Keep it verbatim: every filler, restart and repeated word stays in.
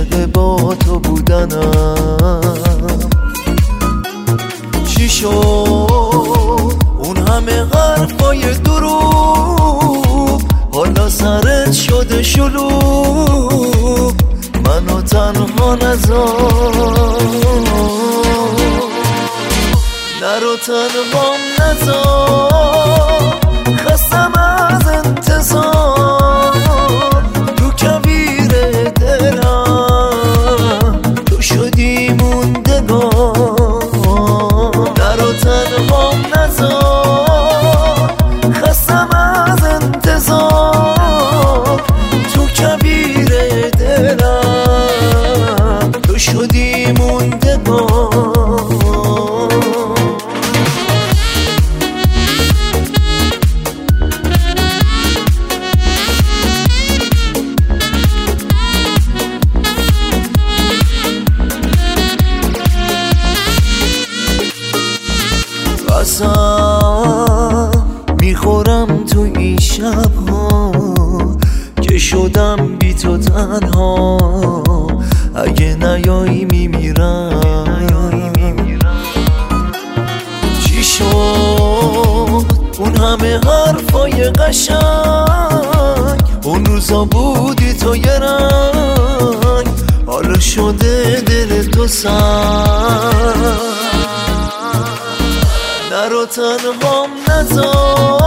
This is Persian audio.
عاشق با تو بودنم. چی شد اون همه حرفای دروغ، حالا سرت شده شلوغ، منو تنها نذار، نرو تنهام نذار، خستم از انتظار، تو کویر دلم تو شدی موندگار، نرو تنهام نذار، خستم از انتظار، تو کویر دلم تو شدی موندگار. قسم میخورم تو این شبها که شدم بی تو تنها، اگه نیایی میمیرم. چی شد اون همه حرفای قشنگ، اون روزا بودی تو یه رنگ، حالا شده دل تو سنگ، نرو تنهام نذار،